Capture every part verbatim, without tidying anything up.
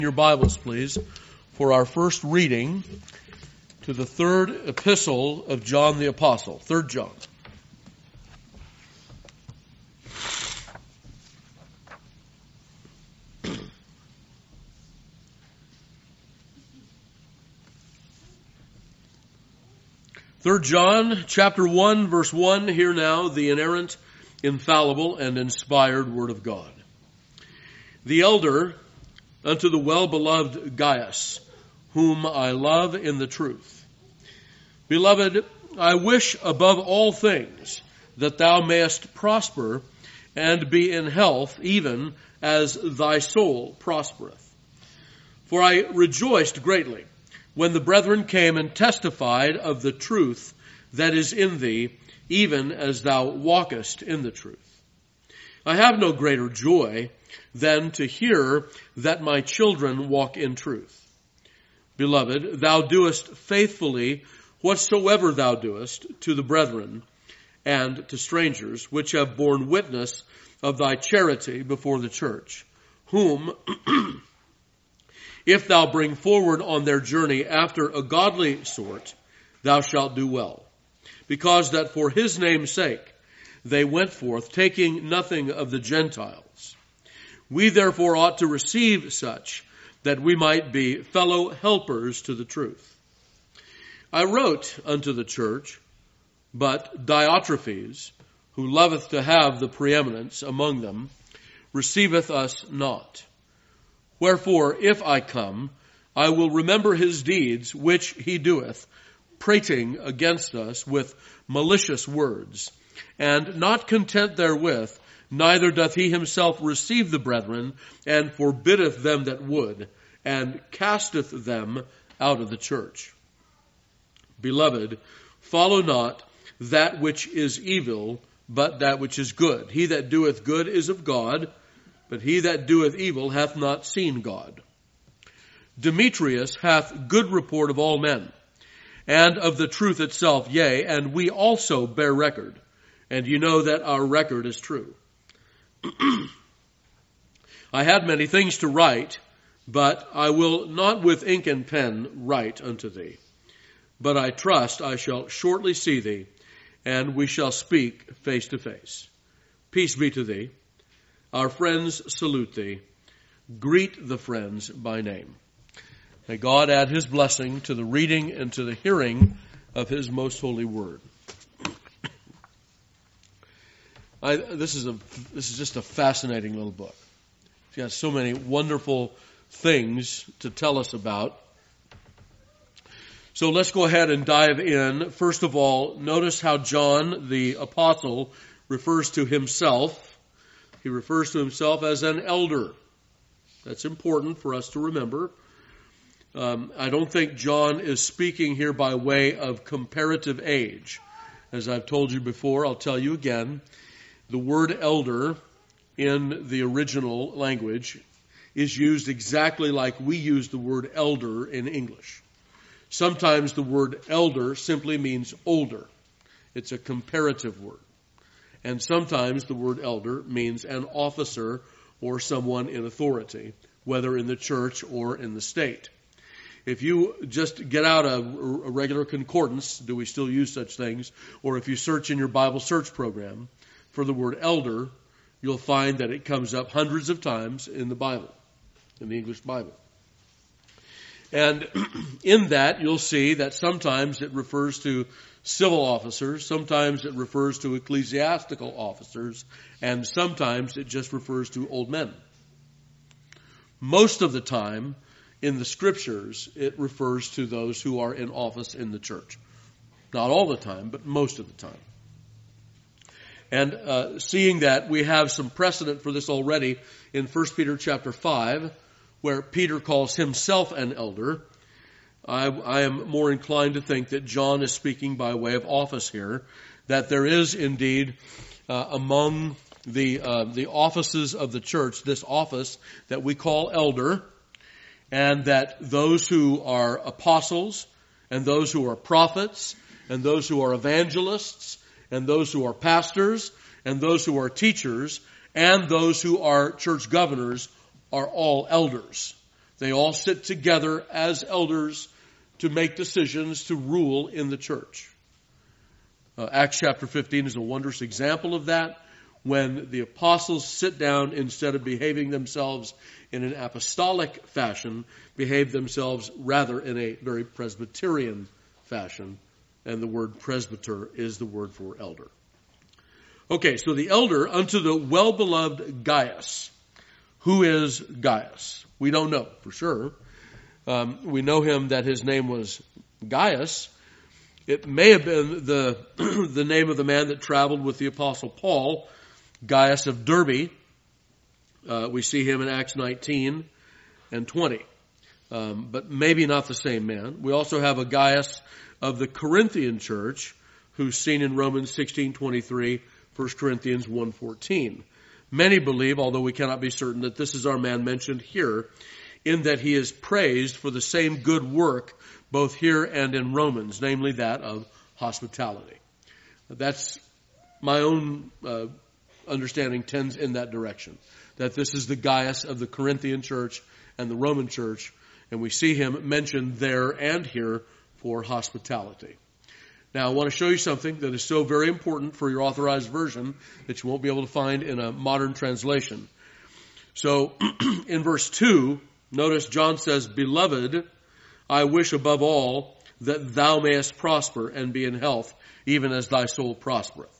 Your Bibles, please, for our first reading to the third epistle of John the Apostle, Third John. Third John, chapter one, verse one, hear now the inerrant, infallible, and inspired Word of God. The elder unto the well-beloved Gaius, whom I love in the truth. Beloved, I wish above all things that thou mayest prosper and be in health, even as thy soul prospereth. For I rejoiced greatly when the brethren came and testified of the truth that is in thee, even as thou walkest in the truth. I have no greater joy than to hear that my children walk in truth. Beloved, thou doest faithfully whatsoever thou doest to the brethren and to strangers, which have borne witness of thy charity before the church, whom, if thou bring forward on their journey after a godly sort, thou shalt do well, because that for his name's sake they went forth, taking nothing of the Gentiles. We therefore ought to receive such, that we might be fellow helpers to the truth. I wrote unto the church, but Diotrephes, who loveth to have the preeminence among them, receiveth us not. Wherefore, if I come, I will remember his deeds which he doeth, prating against us with malicious words, and not content therewith, neither doth he himself receive the brethren, and forbiddeth them that would, and casteth them out of the church. Beloved, follow not that which is evil, but that which is good. He that doeth good is of God, but he that doeth evil hath not seen God. Demetrius hath good report of all men, and of the truth itself, yea, and we also bear record, and you know that our record is true. I had many things to write, but I will not with ink and pen write unto thee. But I trust I shall shortly see thee, and we shall speak face to face. Peace be to thee. Our friends salute thee. Greet the friends by name. May God add his blessing to the reading and to the hearing of his most holy word. I, this is a this is just a fascinating little book. It's got so many wonderful things to tell us about. So let's go ahead and dive in. First of all, notice how John the apostle refers to himself. He refers to himself as an elder. That's important for us to remember. Um, I don't think John is speaking here by way of comparative age. As I've told you before, I'll tell you again. The word elder in the original language is used exactly like we use the word elder in English. Sometimes the word elder simply means older. It's a comparative word. And sometimes the word elder means an officer or someone in authority, whether in the church or in the state. If you just get out a, a regular concordance, do we still use such things? Or if you search in your Bible search program for the word elder, you'll find that it comes up hundreds of times in the Bible, in the English Bible. And in that, you'll see that sometimes it refers to civil officers, sometimes it refers to ecclesiastical officers, and sometimes it just refers to old men. Most of the time, in the scriptures, it refers to those who are in office in the church. Not all the time, but most of the time. And uh, seeing that we have some precedent for this already in First Peter chapter five, where Peter calls himself an elder, I, I am more inclined to think that John is speaking by way of office here, that there is indeed uh, among the uh, the offices of the church this office that we call elder, and that those who are apostles and those who are prophets and those who are evangelists and those who are pastors, and those who are teachers, and those who are church governors are all elders. They all sit together as elders to make decisions to rule in the church. Uh, Acts chapter fifteen is a wondrous example of that, when the apostles sit down, instead of behaving themselves in an apostolic fashion, behave themselves rather in a very Presbyterian fashion. And the word presbyter is the word for elder. Okay, so the elder unto the well-beloved Gaius. Who is Gaius? We don't know for sure. Um, we know him that his name was Gaius. It may have been the the name of the man that traveled with the Apostle Paul, Gaius of Derbe. Uh, we see him in Acts nineteen and twenty. Um, but maybe not the same man. We also have a Gaius of the Corinthian church, who's seen in Romans sixteen twenty-three, First Corinthians one fourteen. Many believe, although we cannot be certain, that this is our man mentioned here, in that he is praised for the same good work both here and in Romans, namely that of hospitality. That's my own uh, understanding tends in that direction, that this is the Gaius of the Corinthian church and the Roman church, and we see him mentioned there and here for hospitality. Now, I want to show you something that is so very important for your authorized version that you won't be able to find in a modern translation. So, in verse two, notice John says, Beloved, I wish above all that thou mayest prosper and be in health, even as thy soul prospereth.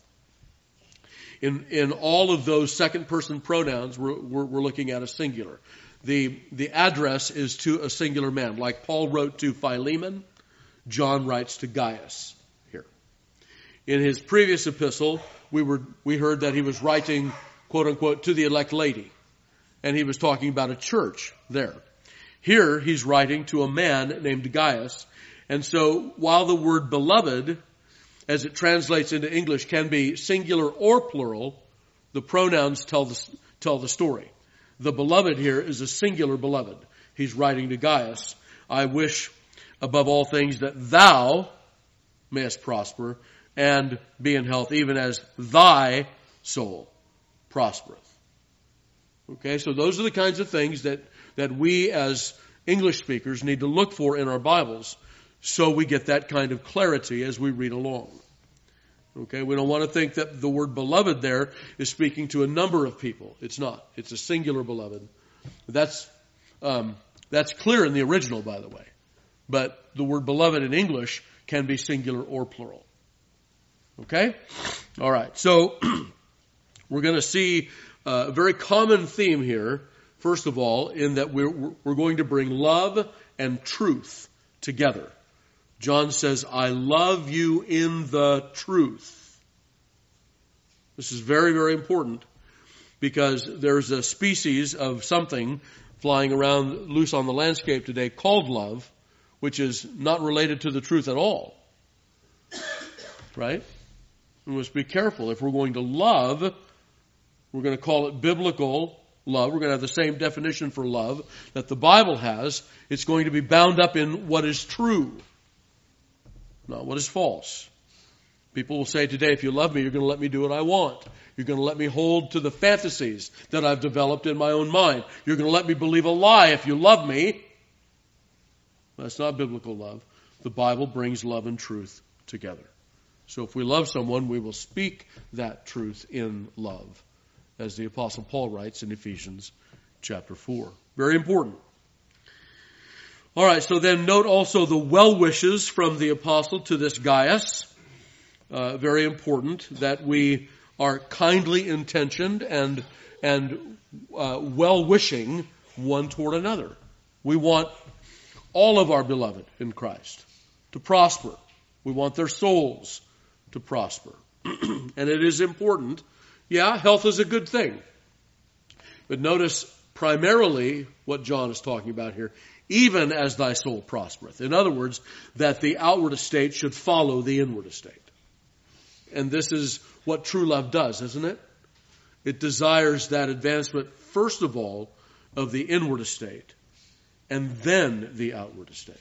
In, in all of those second-person pronouns, we're, we're, we're looking at a singular. The, the address is to a singular man. Like Paul wrote to Philemon, John writes to Gaius here. In his previous epistle, we were we heard that he was writing, quote unquote, to the elect lady. And he was talking about a church there. Here, he's writing to a man named Gaius. And so, while the word beloved, as it translates into English, can be singular or plural, the pronouns tell the, tell the story. The beloved here is a singular beloved. He's writing to Gaius. I wish above all things that thou mayest prosper and be in health, even as thy soul prospereth. Okay, so those are the kinds of things that, that we as English speakers need to look for in our Bibles, so we get that kind of clarity as we read along. Okay, we don't want to think that the word beloved there is speaking to a number of people. It's not. It's a singular beloved. That's um, that's clear in the original, by the way. But the word beloved in English can be singular or plural. Okay? All right. So we're going to see a very common theme here, first of all, in that we're, we're going to bring love and truth together. John says, I love you in the truth. This is very, very important because there's a species of something flying around loose on the landscape today called love, which is not related to the truth at all. Right? We must be careful. If we're going to love, we're going to call it biblical love. We're going to have the same definition for love that the Bible has. It's going to be bound up in what is true, not what is false. People will say today, if you love me, you're going to let me do what I want. You're going to let me hold to the fantasies that I've developed in my own mind. You're going to let me believe a lie if you love me. That's not biblical love. The Bible brings love and truth together. So if we love someone, we will speak that truth in love, as the Apostle Paul writes in Ephesians chapter four. Very important. All right, so then note also the well wishes from the apostle to this Gaius. Uh, very important that we are kindly intentioned and and uh, well wishing one toward another. We want all of our beloved in Christ to prosper. We want their souls to prosper, and it is important. Yeah, health is a good thing, but notice primarily what John is talking about here. Even as thy soul prospereth. In other words, that the outward estate should follow the inward estate. And this is what true love does, isn't it? It desires that advancement, first of all, of the inward estate, and then the outward estate.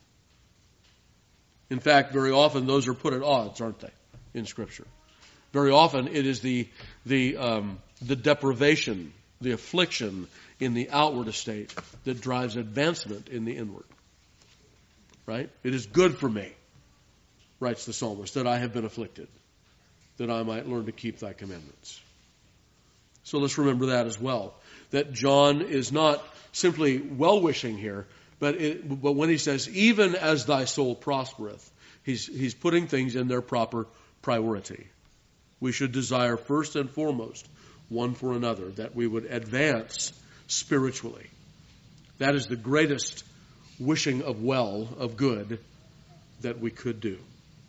In fact, very often those are put at odds, aren't they, in Scripture? Very often it is the the um, the deprivation the affliction in the outward estate that drives advancement in the inward. Right? It is good for me, writes the psalmist, that I have been afflicted, that I might learn to keep thy commandments. So let's remember that as well, that John is not simply well-wishing here, but it, but when he says, even as thy soul prospereth, he's, he's putting things in their proper priority. We should desire first and foremost one for another, that we would advance spiritually. That is the greatest wishing of well, of good, that we could do.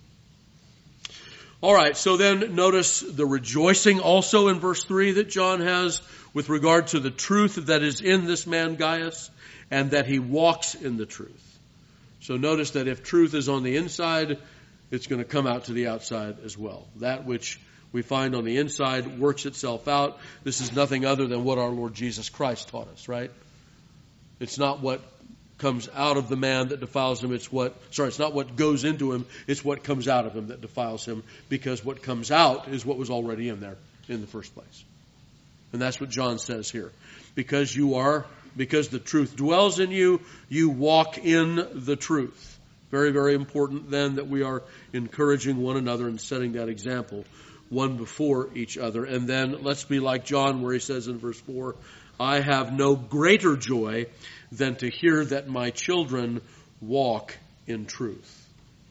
All right, so then notice the rejoicing also in verse three that John has with regard to the truth that is in this man Gaius, and that he walks in the truth. So notice that if truth is on the inside, it's going to come out to the outside as well. That which we find on the inside works itself out. This is nothing other than what our Lord Jesus Christ taught us, right? It's not what comes out of the man that defiles him. It's what, sorry, it's not what goes into him. It's what comes out of him that defiles him, because what comes out is what was already in there in the first place. And that's what John says here. Because you are, because the truth dwells in you, you walk in the truth. Very, very important then that we are encouraging one another and setting that example one before each other. And then let's be like John, where he says in verse four, I have no greater joy than to hear that my children walk in truth.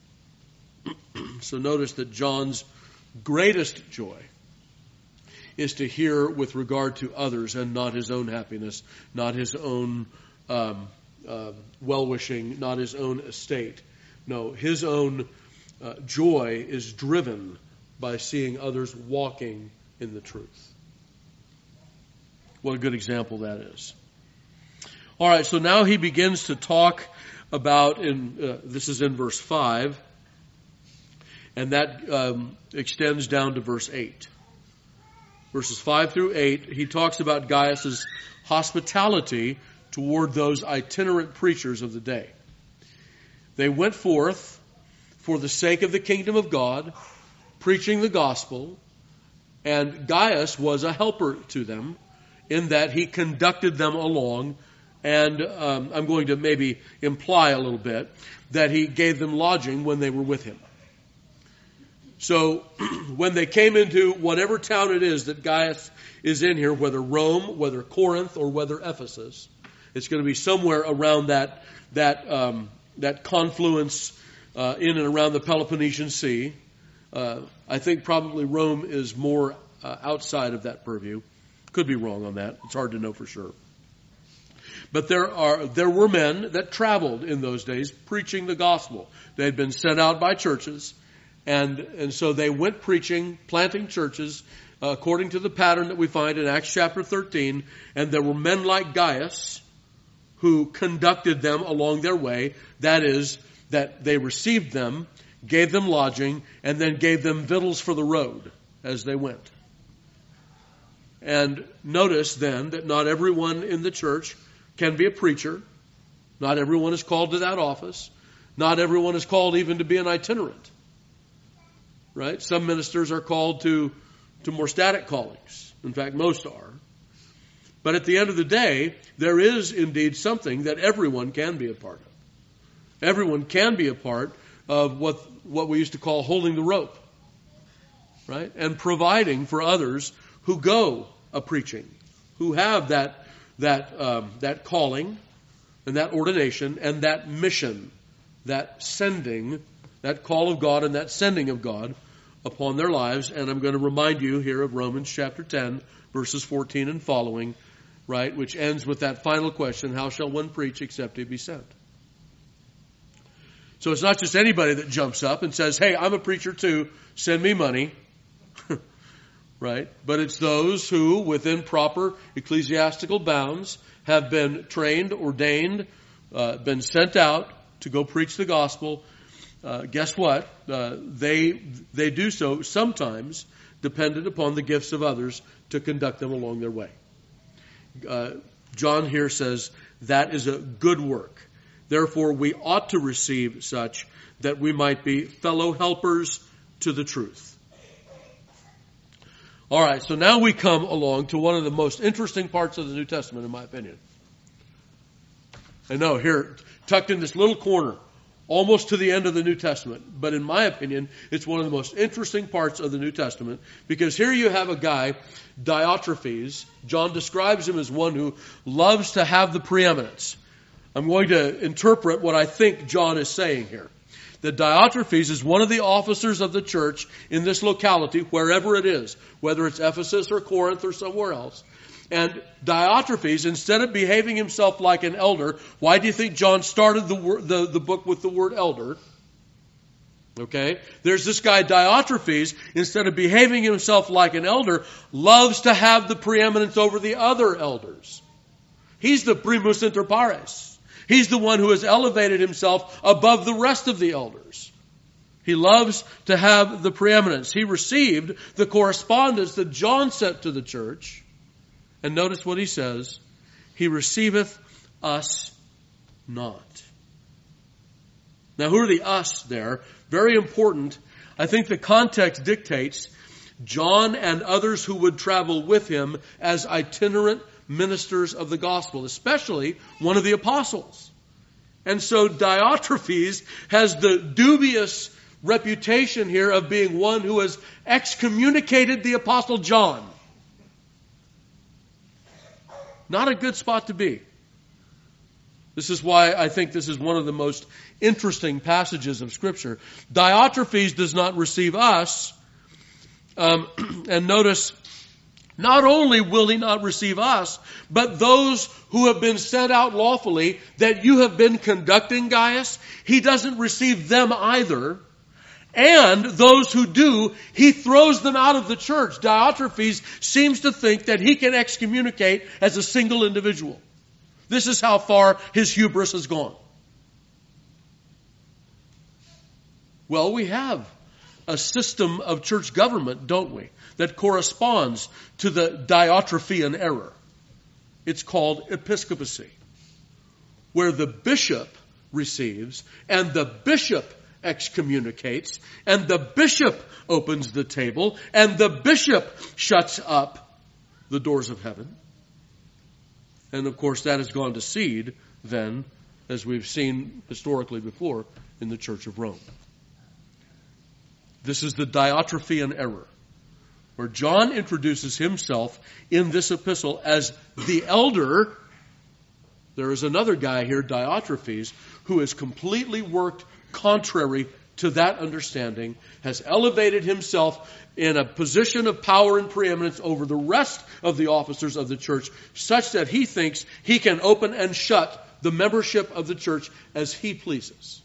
So notice that John's greatest joy is to hear with regard to others and not his own happiness, not his own um, uh, well-wishing, not his own estate. No, his own uh, joy is driven by seeing others walking in the truth. What a good example that is. All right, so now he begins to talk about, in uh, this is in verse five, and that um, extends down to verse eight. Verses five through eight, he talks about Gaius's hospitality toward those itinerant preachers of the day. They went forth for the sake of the kingdom of God, preaching the gospel, and Gaius was a helper to them in that he conducted them along, and um, I'm going to maybe imply a little bit that he gave them lodging when they were with him. So when they came into whatever town it is that Gaius is in here, whether Rome, whether Corinth, or whether Ephesus, it's going to be somewhere around that that um, that confluence uh, in and around the Peloponnesian Sea. Uh, I think probably Rome is more uh, outside of that purview. Could be wrong on that. It's hard to know for sure. But there are there were men that traveled in those days preaching the gospel. They had been sent out by churches. And and so they went preaching, planting churches, uh, according to the pattern that we find in Acts chapter thirteen. And there were men like Gaius who conducted them along their way. That is, that they received them, gave them lodging, and then gave them victuals for the road as they went. And notice then that not everyone in the church can be a preacher. Not everyone is called to that office. Not everyone is called even to be an itinerant. Right? Some ministers are called to, to more static callings. In fact, most are. But at the end of the day, there is indeed something that everyone can be a part of. Everyone can be a part of what, what we used to call holding the rope. Right? And providing for others who go a preaching, who have that, that, um, that calling and that ordination and that mission, that sending, that call of God and that sending of God upon their lives. And I'm going to remind you here of Romans chapter ten, verses fourteen and following, right, which ends with that final question, how shall one preach except he be sent? So it's not just anybody that jumps up and says, hey, I'm a preacher too, send me money. Right? But it's those who, within proper ecclesiastical bounds, have been trained, ordained, uh, been sent out to go preach the gospel. Uh, guess what? Uh, they they do so sometimes dependent upon the gifts of others to conduct them along their way. Uh, John here says that is a good work. Therefore, we ought to receive such that we might be fellow helpers to the truth. All right, so now we come along to one of the most interesting parts of the New Testament, in my opinion. I know, here, tucked in this little corner, almost to the end of the New Testament. But in my opinion, it's one of the most interesting parts of the New Testament, because here you have a guy, Diotrephes. John describes him as one who loves to have the preeminence. I'm going to interpret what I think John is saying here. That Diotrephes is one of the officers of the church in this locality, wherever it is, whether it's Ephesus or Corinth or somewhere else. And Diotrephes, instead of behaving himself like an elder, why do you think John started the, wor- the, the book with the word elder? Okay, there's this guy Diotrephes, instead of behaving himself like an elder, loves to have the preeminence over the other elders. He's the primus inter pares. He's the one who has elevated himself above the rest of the elders. He loves to have the preeminence. He received the correspondence that John sent to the church. And notice what he says. He receiveth us not. Now, who are the us there? Very important. I think the context dictates John and others who would travel with him as itinerant ministers of the gospel, especially one of the apostles. And so Diotrephes has the dubious reputation here of being one who has excommunicated the apostle John. Not a good spot to be. This is why I think this is one of the most interesting passages of Scripture. Diotrephes does not receive us. Um, and notice, not only will he not receive us, but those who have been sent out lawfully that you have been conducting, Gaius, he doesn't receive them either. And those who do, he throws them out of the church. Diotrephes seems to think that he can excommunicate as a single individual. This is how far his hubris has gone. Well, we have a system of church government, don't we, that corresponds to the Diotrephean error. It's called episcopacy, where the bishop receives and the bishop excommunicates and the bishop opens the table and the bishop shuts up the doors of heaven. And of course that has gone to seed then, as we've seen historically before, in the Church of Rome. This is the Diotrephean error, where John introduces himself in this epistle as the elder. There is another guy here, Diotrephes, who has completely worked contrary to that understanding, has elevated himself in a position of power and preeminence over the rest of the officers of the church, such that he thinks he can open and shut the membership of the church as he pleases.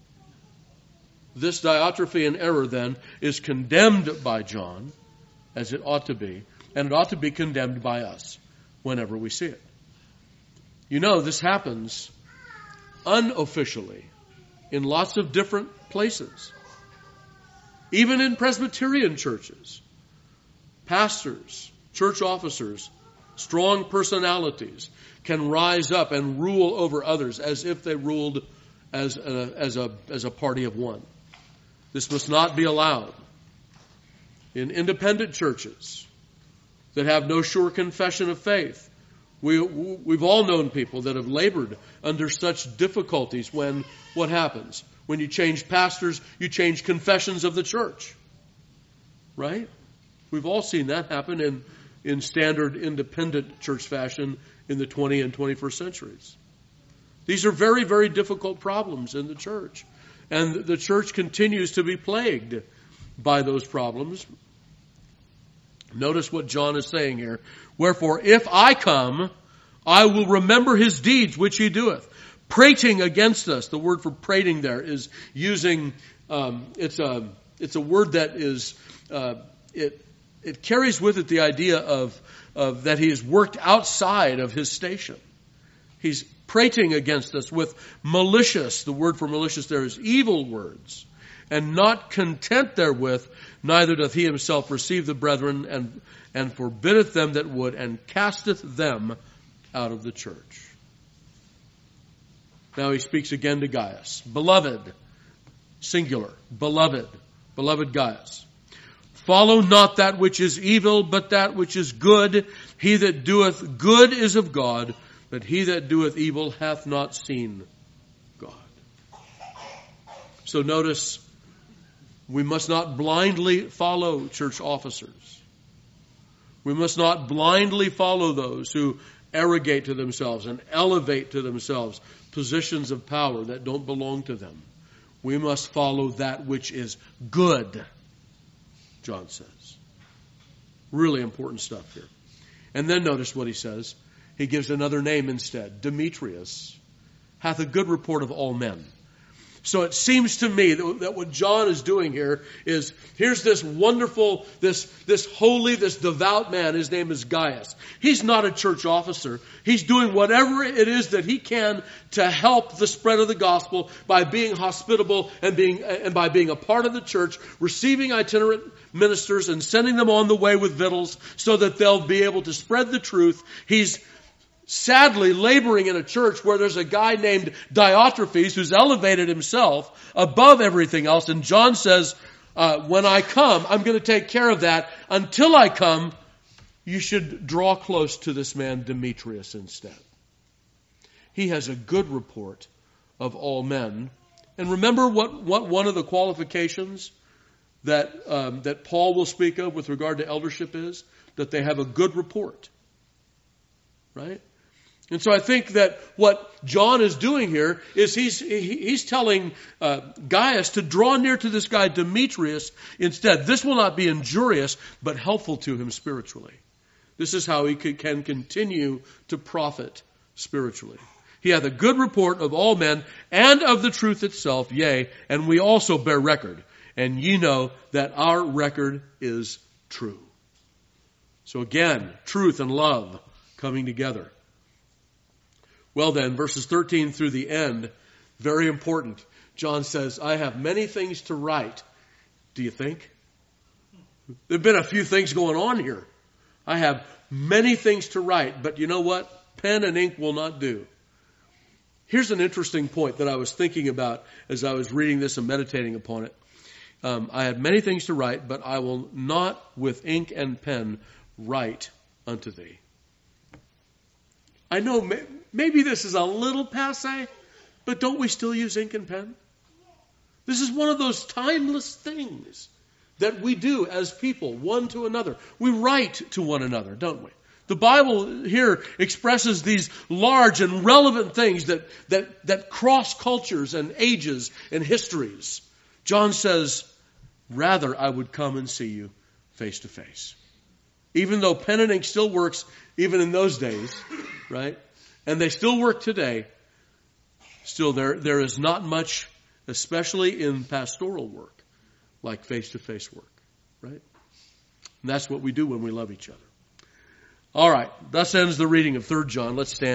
This Diotrephean error, then, is condemned by John, as it ought to be, and it ought to be condemned by us whenever we see it. You know, this happens unofficially in lots of different places. Even in Presbyterian churches, pastors, church officers, strong personalities can rise up and rule over others as if they ruled as a, as a, as a party of one. This must not be allowed. In independent churches that have no sure confession of faith, we, we've all known people that have labored under such difficulties when what happens? When you change pastors, you change confessions of the church. Right? We've all seen that happen in, in standard independent church fashion in the twentieth and twenty-first centuries. These are very, very difficult problems in the church. And the church continues to be plagued by those problems. Notice what John is saying here. Wherefore, if I come, I will remember his deeds which he doeth, prating against us. The word for prating there is using, um, it's a it's a word that is, uh, it it carries with it the idea of, of that he has worked outside of his station. He's prating against us with malicious, the word for malicious there is evil words. And not content therewith, neither doth he himself receive the brethren, and, and forbiddeth them that would, and casteth them out of the church. Now he speaks again to Gaius. Beloved, singular, beloved, beloved Gaius. Follow not that which is evil, but that which is good. He that doeth good is of God, but he that doeth evil hath not seen God. So notice, we must not blindly follow church officers. We must not blindly follow those who arrogate to themselves and elevate to themselves positions of power that don't belong to them. We must follow that which is good, John says. Really important stuff here. And then notice what he says. He gives another name instead. Demetrius hath a good report of all men. So it seems to me that, that what John is doing here is, here's this wonderful, this, this holy, this devout man. His name is Gaius. He's not a church officer. He's doing whatever it is that he can to help the spread of the gospel by being hospitable and being, and by being a part of the church, receiving itinerant ministers and sending them on the way with victuals so that they'll be able to spread the truth. He's sadly laboring in a church where there's a guy named Diotrephes who's elevated himself above everything else. And John says, uh, when I come, I'm going to take care of that. Until I come, you should draw close to this man Demetrius instead. He has a good report of all men. And remember what, what one of the qualifications that, um, that Paul will speak of with regard to eldership is? That they have a good report. Right? And so I think that what John is doing here is he's he's telling uh, Gaius to draw near to this guy Demetrius instead. This will not be injurious, but helpful to him spiritually. This is how he can continue to profit spiritually. He hath a good report of all men and of the truth itself, yea, and we also bear record. And ye know that our record is true. So again, truth and love coming together. Well then, verses thirteen through the end, very important. John says, I have many things to write. Do you think? There have been a few things going on here. I have many things to write, but you know what? Pen and ink will not do. Here's an interesting point that I was thinking about as I was reading this and meditating upon it. Um, I have many things to write, but I will not with ink and pen write unto thee. I know maybe this is a little passé, but don't we still use ink and pen? This is one of those timeless things that we do as people, one to another. We write to one another, don't we? The Bible here expresses these large and relevant things that, that, that cross cultures and ages and histories. John says, rather I would come and see you face to face. Even though pen and ink still works even in those days, right? And they still work today. Still, there there is not much, especially in pastoral work, like face-to-face work, right? And that's what we do when we love each other. All right, thus ends the reading of Third John. Let's stand.